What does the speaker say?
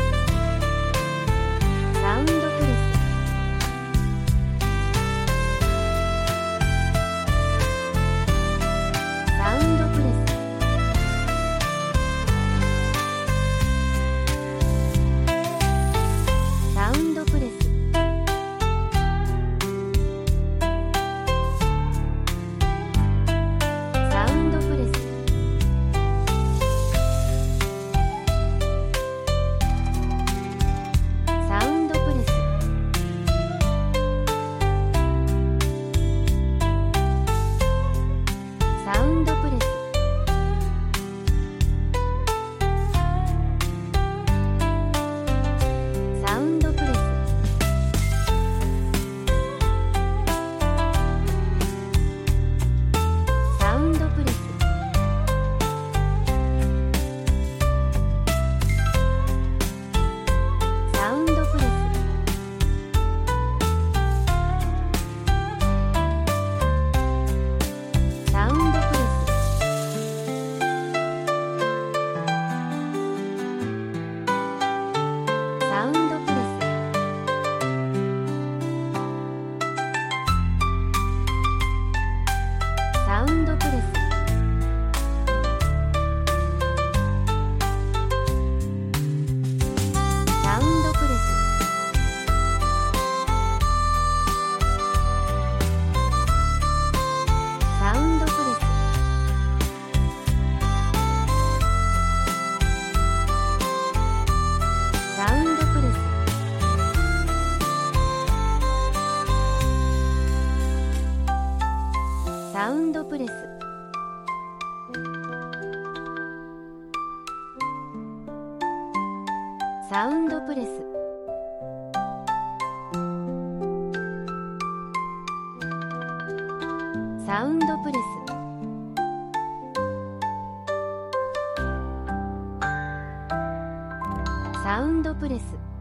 サウンドプレス、サウンドプレス、サウンドプレス、サウンドプレス、サウンドプレス、サウンドプレス、サウンドプレス、サウンドプレス、サウンドプレス、サウンドプレス、サウンドプレス、サウンドプレス、サウンドプレス、サウンドプレス、サウンドプレス、サウンドプレス、サウンドプレス、サウンドプレス、サウンドプレス。